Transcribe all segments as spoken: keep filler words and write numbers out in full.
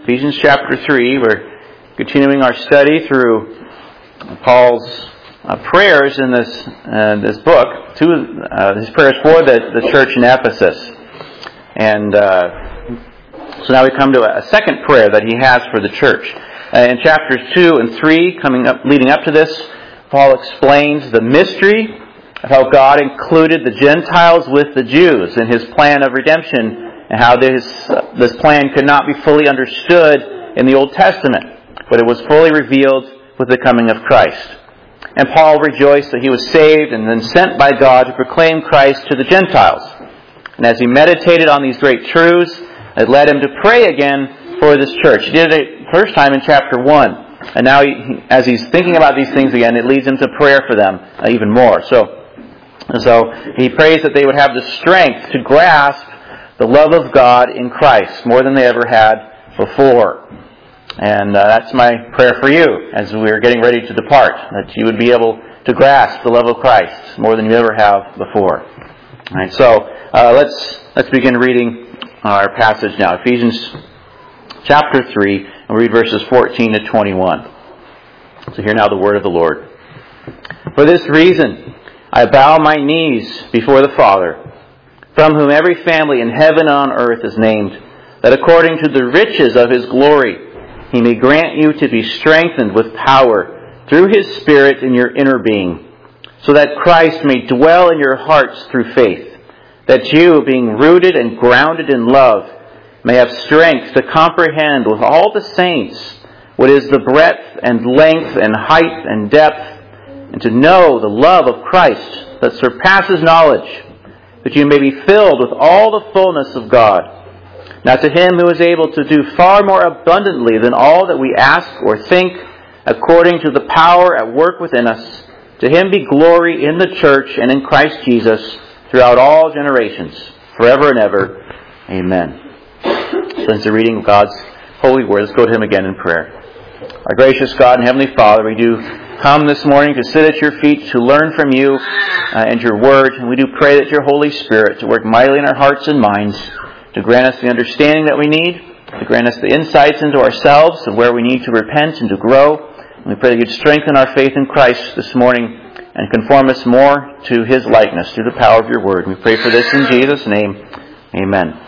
Ephesians chapter three. We're continuing our study through Paul's uh, prayers in this uh, this book, to uh, his prayers for the, the church in Ephesus. And uh, so now we come to a second prayer that he has for the church. Uh, in chapters two and three, coming up, leading up to this, Paul explains the mystery of how God included the Gentiles with the Jews in his plan of redemption, and how this uh, this plan could not be fully understood in the Old Testament, but it was fully revealed with the coming of Christ. And Paul rejoiced that he was saved and then sent by God to proclaim Christ to the Gentiles. And as he meditated on these great truths, it led him to pray again for this church. He did it first time in chapter one. And now, he, as he's thinking about these things again, it leads him to prayer for them uh, even more. So, so he prays that they would have the strength to grasp the love of God in Christ more than they ever had before. And uh, that's my prayer for you as we're getting ready to depart, that you would be able to grasp the love of Christ more than you ever have before. All right, so uh, let's let's begin reading our passage now. Ephesians chapter three, and we'll read verses fourteen to twenty-one. So hear now the word of the Lord. For this reason I bow my knees before the Father, from whom every family in heaven and on earth is named, that according to the riches of His glory He may grant you to be strengthened with power through His Spirit in your inner being, so that Christ may dwell in your hearts through faith, that you, being rooted and grounded in love, may have strength to comprehend with all the saints what is the breadth and length and height and depth, and to know the love of Christ that surpasses knowledge, that you may be filled with all the fullness of God. Now to Him who is able to do far more abundantly than all that we ask or think, according to the power at work within us, to Him be glory in the church and in Christ Jesus throughout all generations, forever and ever. Amen. Since the reading of God's holy word, let's go to Him again in prayer. Our gracious God and Heavenly Father, we do come this morning to sit at your feet, to learn from you uh, and your word. And we do pray that your Holy Spirit to work mightily in our hearts and minds, to grant us the understanding that we need, to grant us the insights into ourselves and where we need to repent and to grow. And we pray that you'd strengthen our faith in Christ this morning and conform us more to His likeness through the power of your word. We pray for this in Jesus' name. Amen.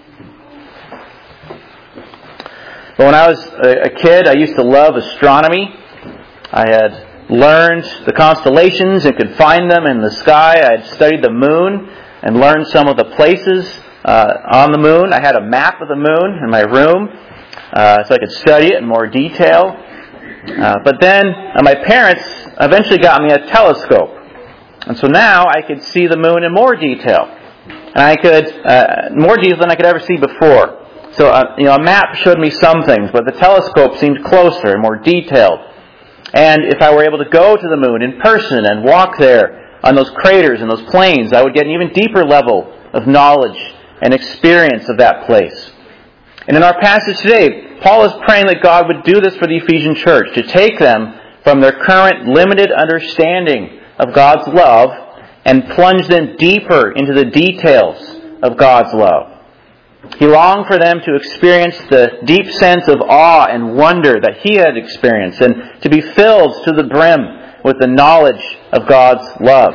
But when I was a kid, I used to love astronomy. I had learned the constellations and could find them in the sky. I had studied the moon and learned some of the places uh, on the moon. I had a map of the moon in my room uh, so I could study it in more detail. Uh, but then uh, my parents eventually got me a telescope. And so now I could see the moon in more detail. And I could, uh, more detail than I could ever see before. So, uh, you know, a map showed me some things, but the telescope seemed closer and more detailed. And if I were able to go to the moon in person and walk there on those craters and those plains, I would get an even deeper level of knowledge and experience of that place. And in our passage today, Paul is praying that God would do this for the Ephesian church, to take them from their current limited understanding of God's love and plunge them deeper into the details of God's love. He longed for them to experience the deep sense of awe and wonder that he had experienced, and to be filled to the brim with the knowledge of God's love.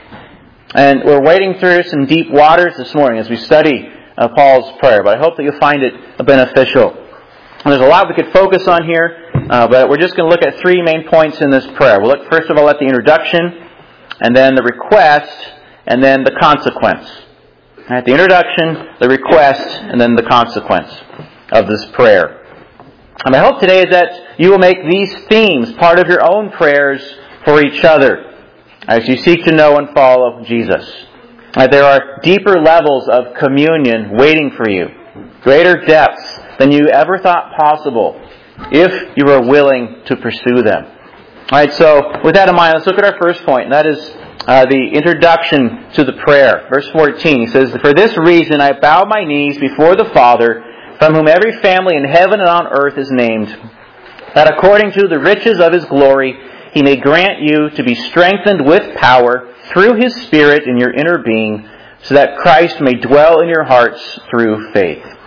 And we're wading through some deep waters this morning as we study uh, Paul's prayer, but I hope that you'll find it beneficial. And there's a lot we could focus on here, uh, but we're just going to look at three main points in this prayer. We'll look first of all at the introduction, and then the request, and then the consequence. At the introduction, the request, and then the consequence of this prayer. And my hope today is that you will make these themes part of your own prayers for each other as you seek to know and follow Jesus. That there are deeper levels of communion waiting for you, greater depths than you ever thought possible, if you are willing to pursue them. All right, so with that in mind, let's look at our first point, and that is Uh, the introduction to the prayer. Verse fourteen, he says, "For this reason I bow my knees before the Father, from whom every family in heaven and on earth is named, that according to the riches of His glory He may grant you to be strengthened with power through His Spirit in your inner being, so that Christ may dwell in your hearts through faith."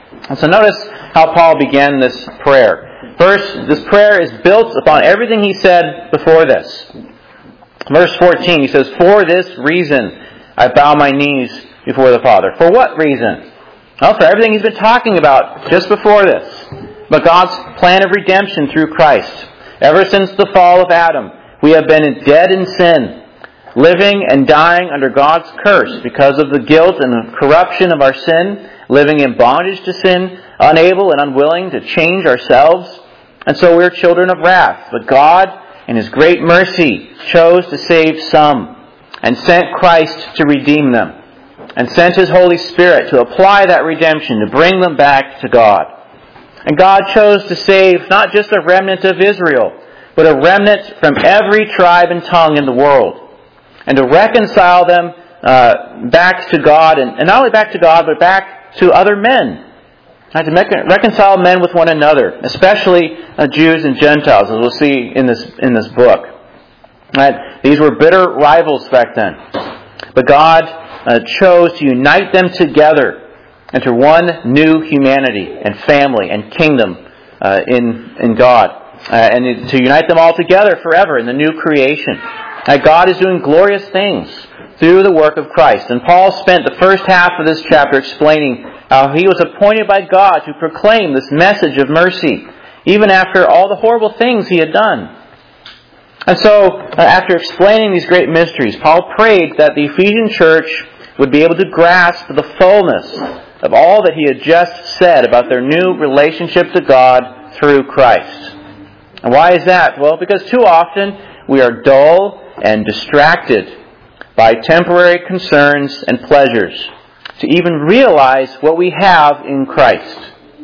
And so notice how Paul began this prayer. First, this prayer is built upon everything he said before this. Verse fourteen, he says, "For this reason I bow my knees before the Father." For what reason? Well, for everything he's been talking about just before this. But God's plan of redemption through Christ. Ever since the fall of Adam, we have been dead in sin, living and dying under God's curse because of the guilt and corruption of our sin, living in bondage to sin, unable and unwilling to change ourselves. And so we're children of wrath. But God, in His great mercy, chose to save some and sent Christ to redeem them, and sent His Holy Spirit to apply that redemption, to bring them back to God. And God chose to save not just a remnant of Israel, but a remnant from every tribe and tongue in the world, and to reconcile them uh, back to God, and, and not only back to God, but back to other men. Right, to make, reconcile men with one another, especially uh, Jews and Gentiles, as we'll see in this in this book. Right? These were bitter rivals back then. But God uh, chose to unite them together into one new humanity and family and kingdom uh, in, in God. Uh, and to unite them all together forever in the new creation. Uh, God is doing glorious things through the work of Christ. And Paul spent the first half of this chapter explaining how he was appointed by God to proclaim this message of mercy, even after all the horrible things he had done. And so, uh, after explaining these great mysteries, Paul prayed that the Ephesian church would be able to grasp the fullness of all that he had just said about their new relationship to God through Christ. And why is that? Well, because too often we are dull and distracted by temporary concerns and pleasures to even realize what we have in Christ.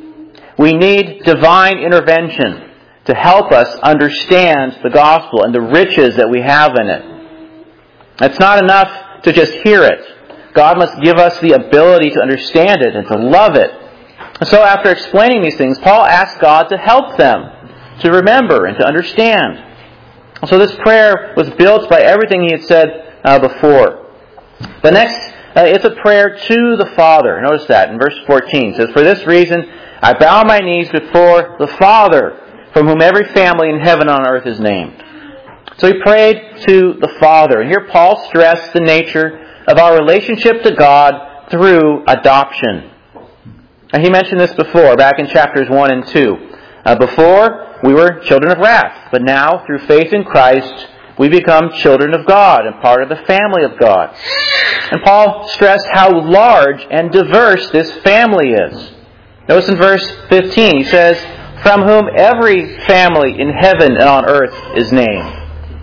We need divine intervention to help us understand the gospel and the riches that we have in it. It's not enough to just hear it. God must give us the ability to understand it and to love it. And so after explaining these things, Paul asked God to help them to remember and to understand. And so this prayer was built by everything he had said uh, before. The next, uh, it's a prayer to the Father. Notice that in verse fourteen. It says, "For this reason I bow my knees before the Father, from whom every family in heaven and on earth is named." So he prayed to the Father. And here Paul stressed the nature of our relationship to God through adoption. And he mentioned this before, back in chapters one and two. Uh, before, we were children of wrath, but now, through faith in Christ, we become children of God and part of the family of God. And Paul stressed how large and diverse this family is. Notice in verse fifteen, he says, "From whom every family in heaven and on earth is named."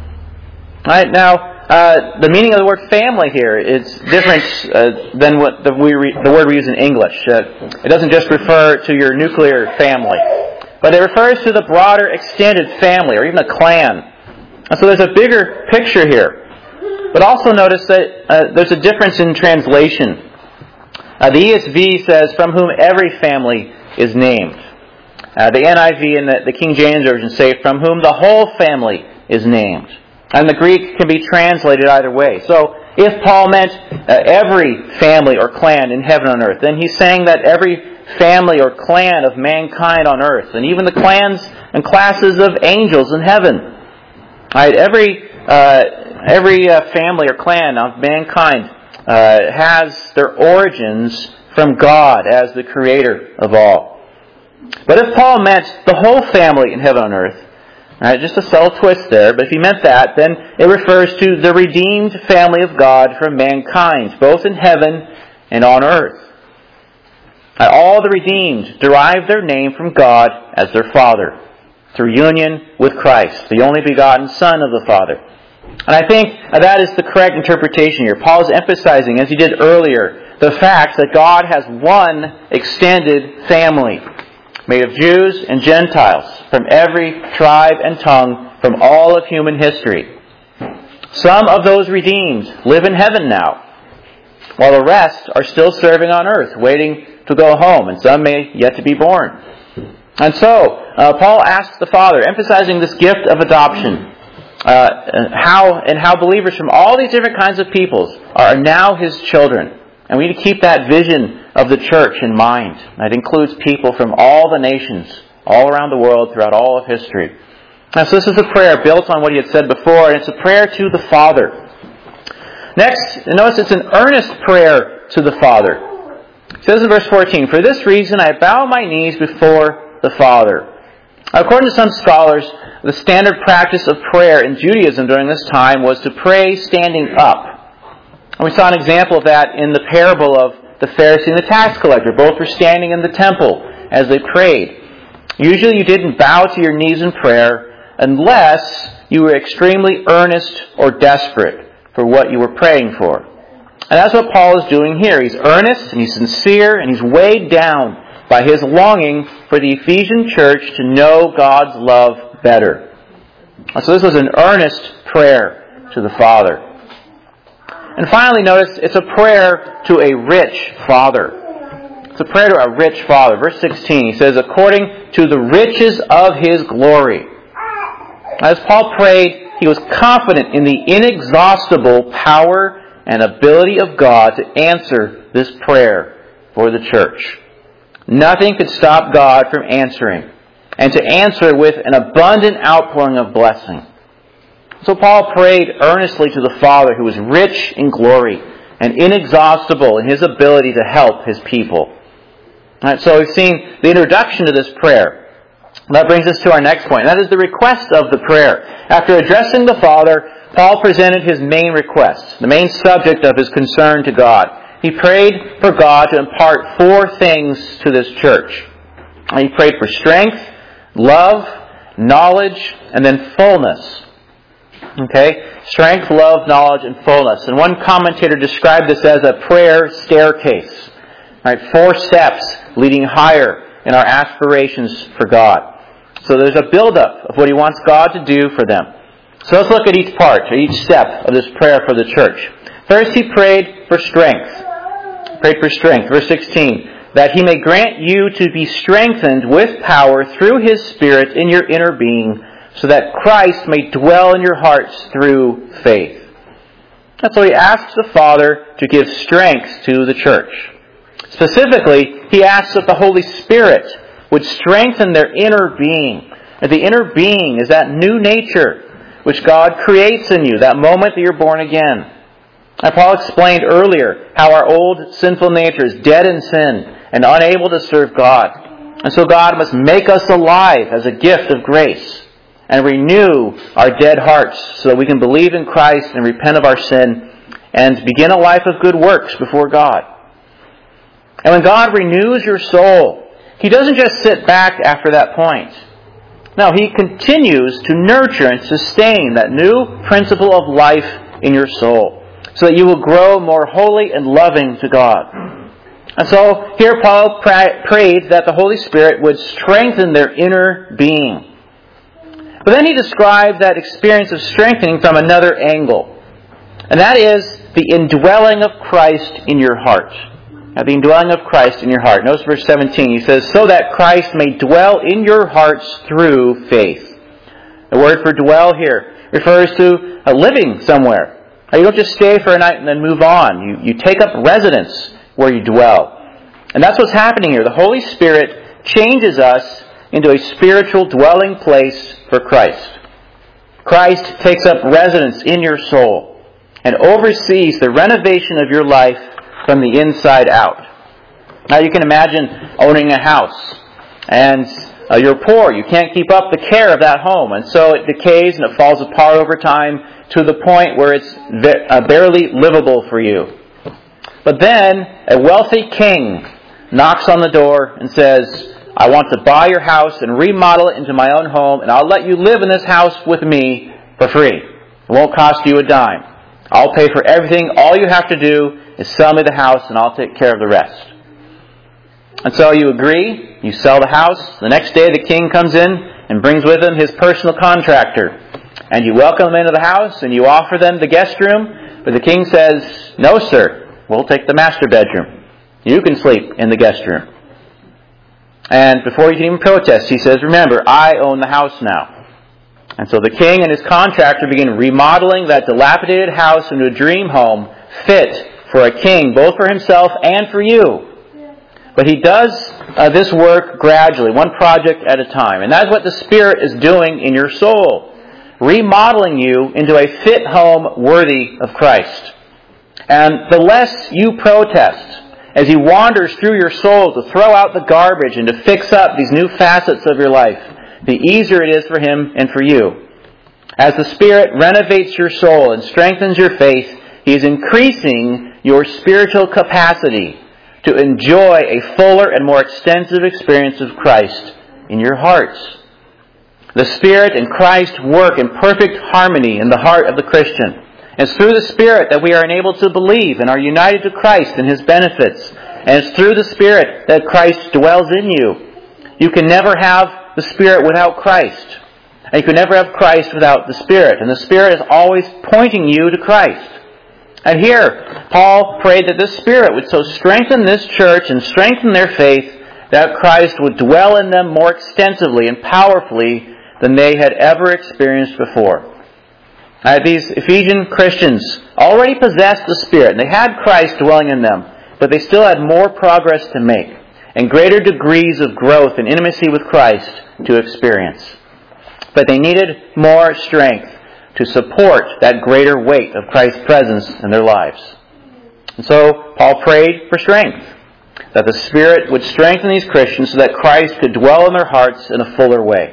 All right, now, Uh, the meaning of the word family here is different uh, than what the, we re, the word we use in English. Uh, it doesn't just refer to your nuclear family, but it refers to the broader extended family or even a clan. And so there's a bigger picture here. But also notice that uh, there's a difference in translation. Uh, the E S V says, "From whom every family is named." Uh, the N I V and the, the King James Version say, "From whom the whole family is named." And the Greek can be translated either way. So, if Paul meant uh, every family or clan in heaven and on earth, then he's saying that every family or clan of mankind on earth, and even the clans and classes of angels in heaven, right? Every uh, every uh, family or clan of mankind uh, has their origins from God as the Creator of all. But if Paul meant the whole family in heaven and on earth, right, just a subtle twist there, but if he meant that, then it refers to the redeemed family of God from mankind, both in heaven and on earth. All the redeemed derive their name from God as their Father, through union with Christ, the only begotten Son of the Father. And I think that is the correct interpretation here. Paul is emphasizing, as he did earlier, the fact that God has one extended family, made of Jews and Gentiles from every tribe and tongue from all of human history. Some of those redeemed live in heaven now, while the rest are still serving on earth, waiting to go home, and some may yet to be born. And so, uh, Paul asks the Father, emphasizing this gift of adoption, uh, how and how believers from all these different kinds of peoples are now His children, And we need to keep that vision of the church in mind. That includes people from all the nations, all around the world, throughout all of history. Now, so this is a prayer built on what he had said before, and it's a prayer to the Father. Next, notice it's an earnest prayer to the Father. It says in verse fourteen, "For this reason I bow my knees before the Father." According to some scholars, the standard practice of prayer in Judaism during this time was to pray standing up. And we saw an example of that in the parable of the Pharisee and the tax collector. Both were standing in the temple as they prayed. Usually you didn't bow to your knees in prayer unless you were extremely earnest or desperate for what you were praying for. And that's what Paul is doing here. He's earnest and he's sincere and he's weighed down by his longing for the Ephesian church to know God's love better. So this was an earnest prayer to the Father. And finally, notice it's a prayer to a rich Father. It's a prayer to a rich Father. Verse sixteen, he says, "According to the riches of His glory." As Paul prayed, he was confident in the inexhaustible power and ability of God to answer this prayer for the church. Nothing could stop God from answering, and to answer with an abundant outpouring of blessing. So Paul prayed earnestly to the Father who was rich in glory and inexhaustible in His ability to help His people. All right, so we've seen the introduction to this prayer. That brings us to our next point. That is the request of the prayer. After addressing the Father, Paul presented his main request, the main subject of his concern to God. He prayed for God to impart four things to this church. He prayed for strength, love, knowledge, and then fullness. Okay? Strength, love, knowledge, and fullness. And one commentator described this as a prayer staircase. Right? Four steps leading higher in our aspirations for God. So there's a build-up of what he wants God to do for them. So let's look at each part, or each step of this prayer for the church. First, he prayed for strength. Prayed for strength. Verse sixteen, "That He may grant you to be strengthened with power through His Spirit in your inner being, so that Christ may dwell in your hearts through faith." And so he asks the Father to give strength to the church. Specifically, he asks that the Holy Spirit would strengthen their inner being. And the inner being is that new nature which God creates in you, that moment that you're born again. And Paul explained earlier how our old sinful nature is dead in sin and unable to serve God. And so God must make us alive as a gift of grace and renew our dead hearts so that we can believe in Christ and repent of our sin and begin a life of good works before God. And when God renews your soul, He doesn't just sit back after that point. No, He continues to nurture and sustain that new principle of life in your soul so that you will grow more holy and loving to God. And so here Paul pra- prayed that the Holy Spirit would strengthen their inner being. But then he described that experience of strengthening from another angle. And that is the indwelling of Christ in your heart. Now, the indwelling of Christ in your heart. Notice verse seventeen. He says, "So that Christ may dwell in your hearts through faith." The word for dwell here refers to a living somewhere. You don't just stay for a night and then move on. You, you take up residence where you dwell. And that's what's happening here. The Holy Spirit changes us into a spiritual dwelling place for Christ. Christ takes up residence in your soul and oversees the renovation of your life from the inside out. Now you can imagine owning a house and uh, you're poor. You can't keep up the care of that home, and so it decays and it falls apart over time to the point where it's uh, barely livable for you. But then a wealthy king knocks on the door and says, "I want to buy your house and remodel it into my own home, and I'll let you live in this house with me for free. It won't cost you a dime. I'll pay for everything. All you have to do is sell me the house and I'll take care of the rest." And so you agree, you sell the house. The next day the king comes in and brings with him his personal contractor. And you welcome them into the house and you offer them the guest room. But the king says, "No, sir, we'll take the master bedroom. You can sleep in the guest room." And before you can even protest, he says, "Remember, I own the house now." And so the king and his contractor begin remodeling that dilapidated house into a dream home fit for a king, both for himself and for you. But he does uh, this work gradually, one project at a time. And that's what the Spirit is doing in your soul, remodeling you into a fit home worthy of Christ. And the less you protest as he wanders through your soul to throw out the garbage and to fix up these new facets of your life, the easier it is for him and for you. As the Spirit renovates your soul and strengthens your faith, he is increasing your spiritual capacity to enjoy a fuller and more extensive experience of Christ in your hearts. The Spirit and Christ work in perfect harmony in the heart of the Christian. It's through the Spirit that we are enabled to believe and are united to Christ and His benefits. And it's through the Spirit that Christ dwells in you. You can never have the Spirit without Christ. And you can never have Christ without the Spirit. And the Spirit is always pointing you to Christ. And here, Paul prayed that the Spirit would so strengthen this church and strengthen their faith that Christ would dwell in them more extensively and powerfully than they had ever experienced before. Uh, these Ephesian Christians already possessed the Spirit, and they had Christ dwelling in them, but they still had more progress to make and greater degrees of growth and intimacy with Christ to experience. But they needed more strength to support that greater weight of Christ's presence in their lives. And so Paul prayed for strength, that the Spirit would strengthen these Christians so that Christ could dwell in their hearts in a fuller way.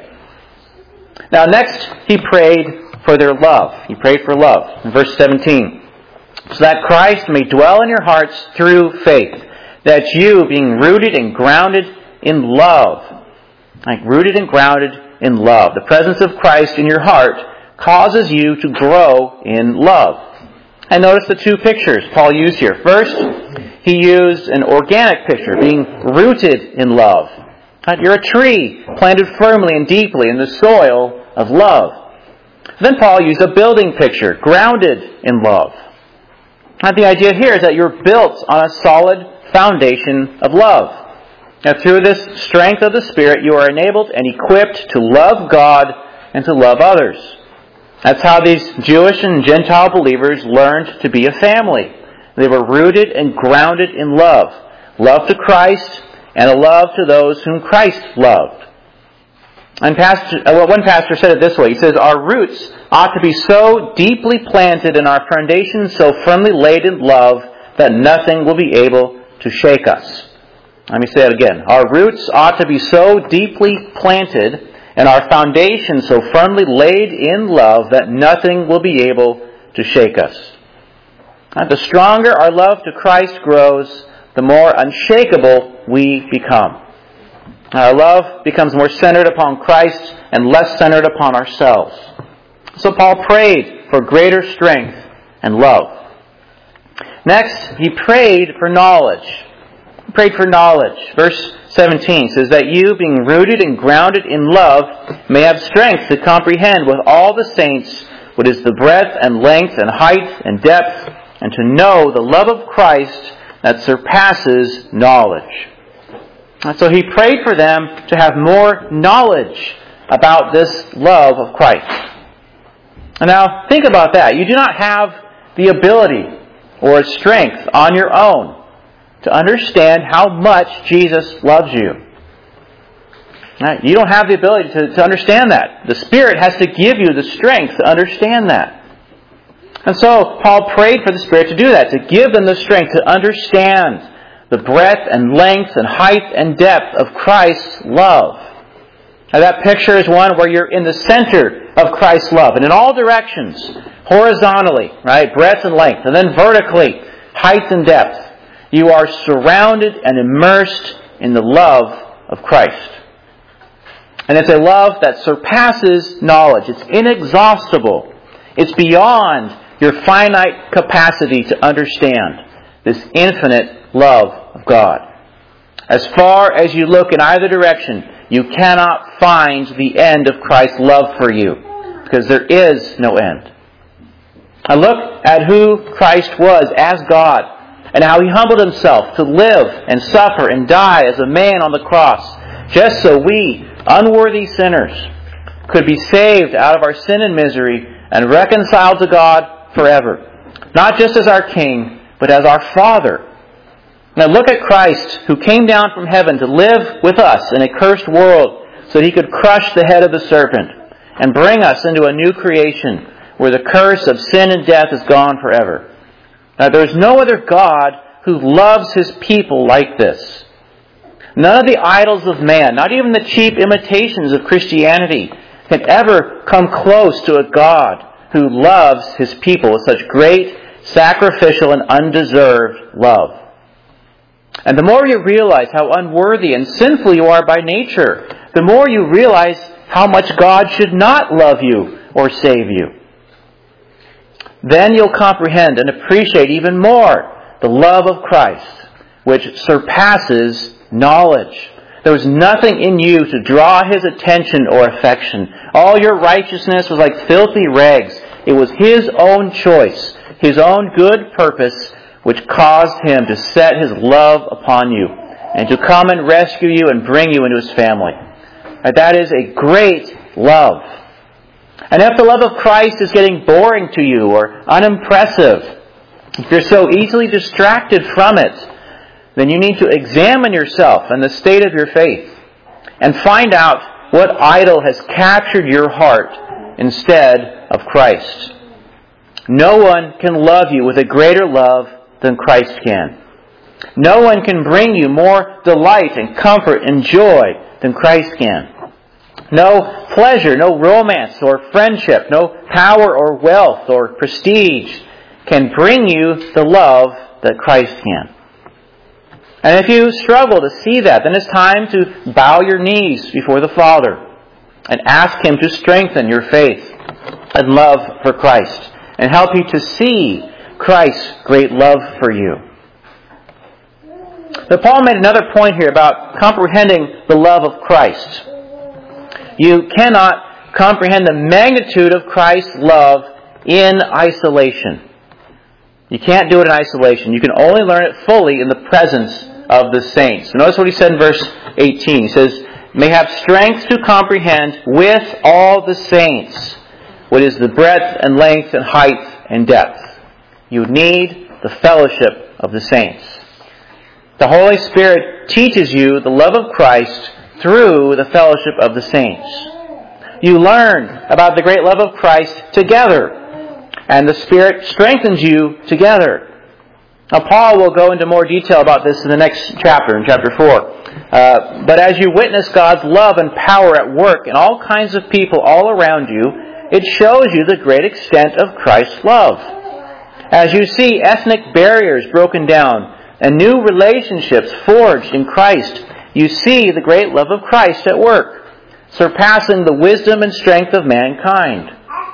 Now next, he prayed for their love. He prayed for love in verse seventeen. So that Christ may dwell in your hearts through faith, that you, being rooted and grounded in love, like rooted and grounded in love, the presence of Christ in your heart causes you to grow in love. And notice the two pictures Paul used here. First, he used an organic picture, being rooted in love. You're a tree planted firmly and deeply in the soil of love. Then Paul used a building picture, grounded in love. And the idea here is that you're built on a solid foundation of love. Now, through this strength of the Spirit, you are enabled and equipped to love God and to love others. That's how these Jewish and Gentile believers learned to be a family. They were rooted and grounded in love. Love to Christ and a love to those whom Christ loved. And pastor, well, one pastor said it this way. He says, our roots ought to be so deeply planted and our foundation so firmly laid in love that nothing will be able to shake us. Let me say it again. Our roots ought to be so deeply planted and our foundation so firmly laid in love that nothing will be able to shake us. And the stronger our love to Christ grows, the more unshakable we become. Our love becomes more centered upon Christ and less centered upon ourselves. So Paul prayed for greater strength and love. Next, he prayed for knowledge. He prayed for knowledge. Verse seventeen says that you, being rooted and grounded in love, may have strength to comprehend with all the saints what is the breadth and length and height and depth, and to know the love of Christ that surpasses knowledge. And so he prayed for them to have more knowledge about this love of Christ. And now think about that. You do not have the ability or strength on your own to understand how much Jesus loves you. Right? You don't have the ability to, to understand that. The Spirit has to give you the strength to understand that. And so Paul prayed for the Spirit to do that, to give them the strength to understand the breadth and length and height and depth of Christ's love. Now that picture is one where you're in the center of Christ's love. And in all directions, horizontally, right, breadth and length, and then vertically, height and depth, you are surrounded and immersed in the love of Christ. And it's a love that surpasses knowledge. It's inexhaustible. It's beyond your finite capacity to understand this infinite love of God. As far as you look in either direction, you cannot find the end of Christ's love for you, because there is no end. I look at who Christ was as God, and how He humbled Himself to live and suffer and die as a man on the cross, just so we, unworthy sinners, could be saved out of our sin and misery and reconciled to God forever. Not just as our King, but as our Father. Now look at Christ, who came down from heaven to live with us in a cursed world so that He could crush the head of the serpent and bring us into a new creation where the curse of sin and death is gone forever. Now there is no other God who loves His people like this. None of the idols of man, not even the cheap imitations of Christianity, can ever come close to a God who loves His people with such great, sacrificial, and undeserved love. And the more you realize how unworthy and sinful you are by nature, the more you realize how much God should not love you or save you. Then you'll comprehend and appreciate even more the love of Christ, which surpasses knowledge. There was nothing in you to draw His attention or affection. All your righteousness was like filthy rags. It was His own choice, His own good purpose, which caused Him to set His love upon you and to come and rescue you and bring you into His family. And that is a great love. And if the love of Christ is getting boring to you or unimpressive, if you're so easily distracted from it, then you need to examine yourself and the state of your faith and find out what idol has captured your heart instead of Christ. No one can love you with a greater love than Christ can. No one can bring you more delight and comfort and joy than Christ can. No pleasure, no romance or friendship, no power or wealth or prestige can bring you the love that Christ can. And if you struggle to see that, then it's time to bow your knees before the Father and ask Him to strengthen your faith and love for Christ and help you to see Christ's great love for you. But Paul made another point here about comprehending the love of Christ. You cannot comprehend the magnitude of Christ's love in isolation. You can't do it in isolation. You can only learn it fully in the presence of the saints. So notice what he said in verse eighteen. He says, may have strength to comprehend with all the saints what is the breadth and length and height and depth. You need the fellowship of the saints. The Holy Spirit teaches you the love of Christ through the fellowship of the saints. You learn about the great love of Christ together, and the Spirit strengthens you together. Now, Paul will go into more detail about this in the next chapter, in chapter four. Uh, but as you witness God's love and power at work in all kinds of people all around you, it shows you the great extent of Christ's love. As you see ethnic barriers broken down and new relationships forged in Christ, you see the great love of Christ at work, surpassing the wisdom and strength of mankind.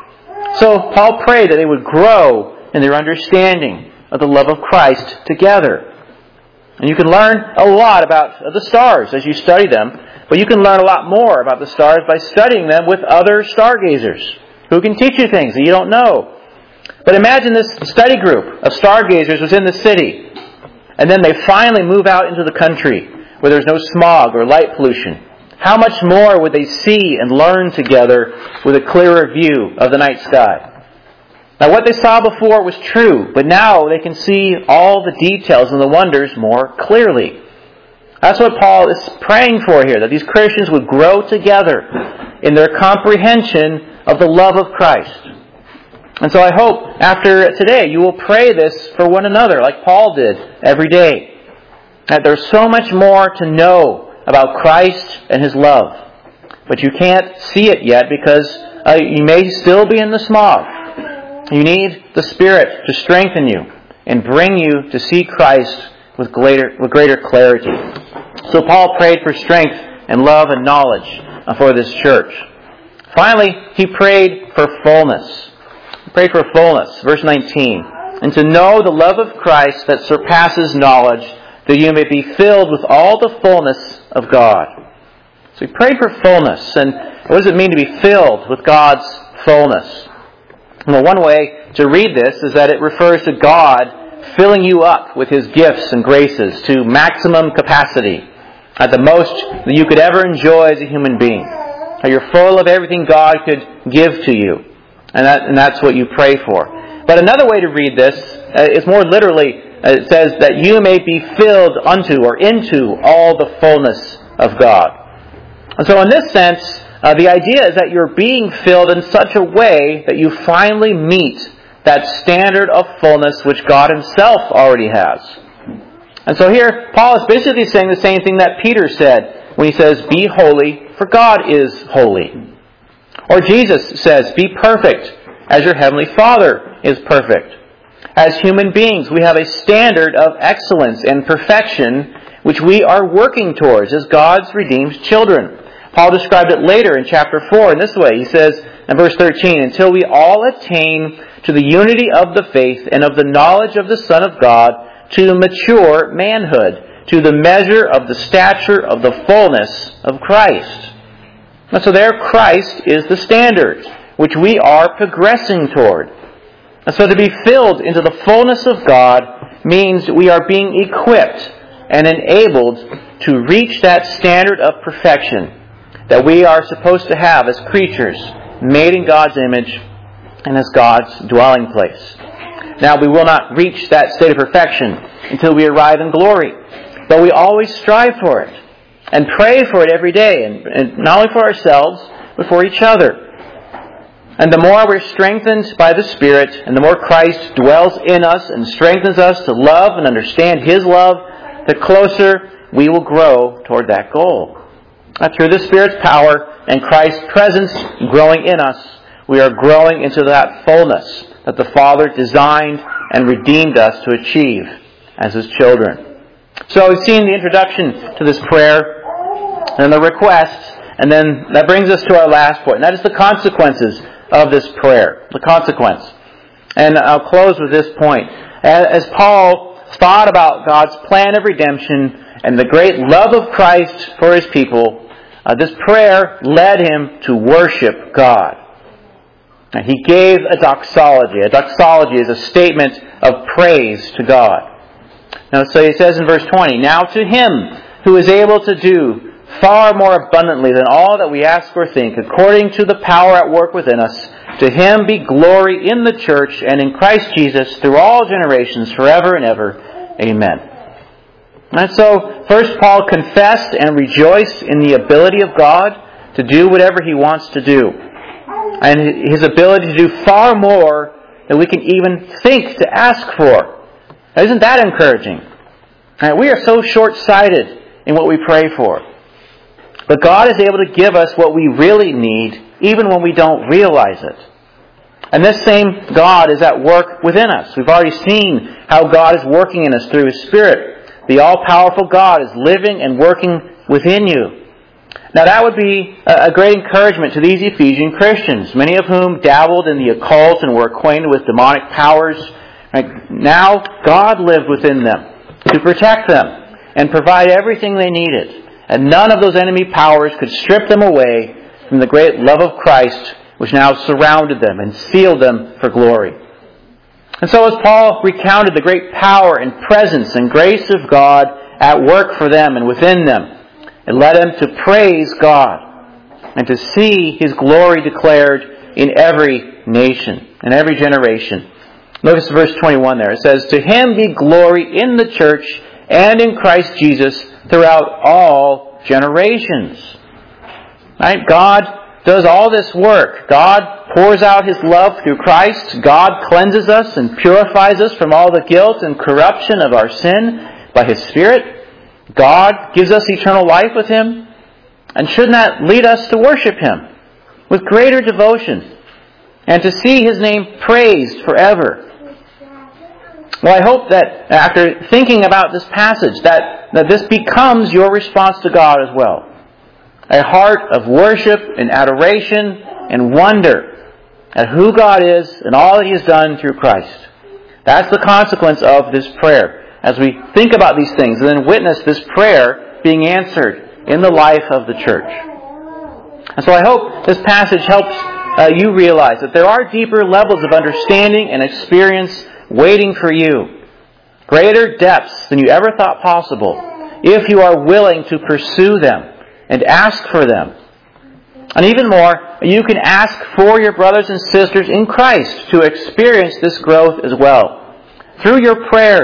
So Paul prayed that they would grow in their understanding of the love of Christ together. And you can learn a lot about the stars as you study them, but you can learn a lot more about the stars by studying them with other stargazers who can teach you things that you don't know. But imagine this study group of stargazers was in the city, and then they finally move out into the country where there's no smog or light pollution. How much more would they see and learn together with a clearer view of the night sky? Now, what they saw before was true, but now they can see all the details and the wonders more clearly. That's what Paul is praying for here, that these Christians would grow together in their comprehension of the love of Christ. And so I hope after today you will pray this for one another like Paul did every day. That there's so much more to know about Christ and His love. But you can't see it yet because uh, you may still be in the smog. You need the Spirit to strengthen you and bring you to see Christ with greater, with greater clarity. So Paul prayed for strength and love and knowledge for this church. Finally, he prayed for fullness. He prayed for fullness. Verse nineteen. And to know the love of Christ that surpasses knowledge, that you may be filled with all the fullness of God. So he prayed for fullness. And what does it mean to be filled with God's fullness? Well, one way to read this is that it refers to God filling you up with His gifts and graces to maximum capacity, at the most that you could ever enjoy as a human being. You're full of everything God could give to you. And, that, and that's what you pray for. But another way to read this uh, is more literally It says that you may be filled unto or into all the fullness of God. And so in this sense, uh, the idea is that you're being filled in such a way that you finally meet that standard of fullness which God Himself already has. And so here, Paul is basically saying the same thing that Peter said when he says, "Be holy, for God is holy." Or Jesus says, "Be perfect, as your heavenly Father is perfect." As human beings, we have a standard of excellence and perfection which we are working towards as God's redeemed children. Paul described it later in chapter four in this way. He says in verse thirteen, "Until we all attain to the unity of the faith and of the knowledge of the Son of God, to mature manhood, to the measure of the stature of the fullness of Christ." And so there, Christ is the standard which we are progressing toward. And so to be filled into the fullness of God means we are being equipped and enabled to reach that standard of perfection that we are supposed to have as creatures made in God's image and as God's dwelling place. Now, we will not reach that state of perfection until we arrive in glory, but we always strive for it and pray for it every day, and, and not only for ourselves, but for each other. And the more we're strengthened by the Spirit, and the more Christ dwells in us and strengthens us to love and understand His love, the closer we will grow toward that goal. And through the Spirit's power and Christ's presence growing in us, we are growing into that fullness that the Father designed and redeemed us to achieve as His children. So we've seen the introduction to this prayer and the requests, and then that brings us to our last point, and that is the consequences of this prayer. The consequence. And I'll close with this point. As Paul thought about God's plan of redemption and the great love of Christ for His people, uh, this prayer led him to worship God. And he gave a doxology. A doxology is a statement of praise to God. Now, so he says in verse twenty, "Now to Him who is able to do far more abundantly than all that we ask or think, according to the power at work within us, to Him be glory in the church and in Christ Jesus through all generations, forever and ever. Amen." And so, first Paul confessed and rejoiced in the ability of God to do whatever He wants to do, and His ability to do far more than we can even think to ask for. Now, isn't that encouraging? Now, we are so short-sighted in what we pray for. But God is able to give us what we really need, even when we don't realize it. And this same God is at work within us. We've already seen how God is working in us through His Spirit. The all-powerful God is living and working within you. Now that would be a great encouragement to these Ephesian Christians, many of whom dabbled in the occult and were acquainted with demonic powers. Now God lived within them to protect them and provide everything they needed. And none of those enemy powers could strip them away from the great love of Christ, which now surrounded them and sealed them for glory. And so as Paul recounted the great power and presence and grace of God at work for them and within them, it led them to praise God and to see His glory declared in every nation and every generation. Notice verse twenty-one there. It says, "To Him be glory in the church and in Christ Jesus throughout all generations." Right? God does all this work. God pours out His love through Christ. God cleanses us and purifies us from all the guilt and corruption of our sin by His Spirit. God gives us eternal life with Him. And shouldn't that lead us to worship Him with greater devotion and to see His name praised forever? Well, I hope that after thinking about this passage, that, that this becomes your response to God as well. A heart of worship and adoration and wonder at who God is and all that He has done through Christ. That's the consequence of this prayer, as we think about these things and then witness this prayer being answered in the life of the church. And so I hope this passage helps uh, you realize that there are deeper levels of understanding and experience waiting for you. Greater depths than you ever thought possible, if you are willing to pursue them and ask for them. And even more, you can ask for your brothers and sisters in Christ to experience this growth as well. Through your prayers,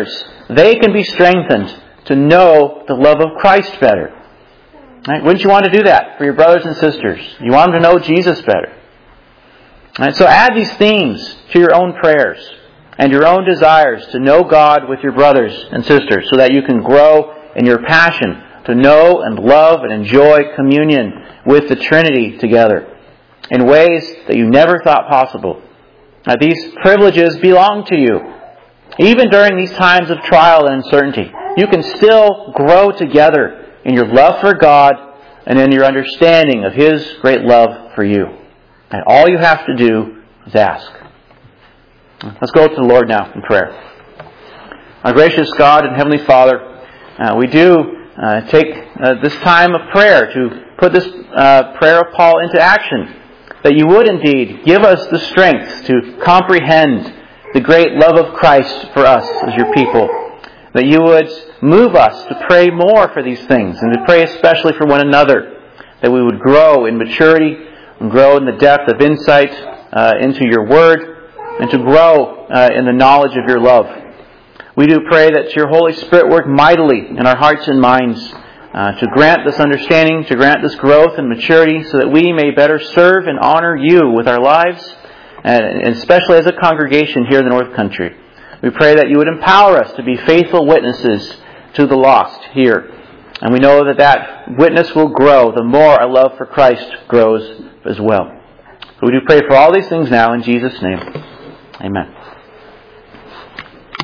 they can be strengthened to know the love of Christ better. Right? Wouldn't you want to do that for your brothers and sisters? You want them to know Jesus better. Right? So add these themes to your own prayers and your own desires to know God with your brothers and sisters so that you can grow in your passion to know and love and enjoy communion with the Trinity together in ways that you never thought possible. Now, these privileges belong to you. Even during these times of trial and uncertainty, you can still grow together in your love for God and in your understanding of His great love for you. And all you have to do is ask. Let's go to the Lord now in prayer. Our gracious God and Heavenly Father, uh, we do uh, take uh, this time of prayer to put this uh, prayer of Paul into action, that you would indeed give us the strength to comprehend the great love of Christ for us as your people, that you would move us to pray more for these things and to pray especially for one another, that we would grow in maturity and grow in the depth of insight uh, into your word and to grow uh, in the knowledge of your love. We do pray that your Holy Spirit work mightily in our hearts and minds uh, to grant this understanding, to grant this growth and maturity so that we may better serve and honor you with our lives, and especially as a congregation here in the North Country. We pray that you would empower us to be faithful witnesses to the lost here. And we know that that witness will grow the more our love for Christ grows as well. So we do pray for all these things now in Jesus' name. Amen.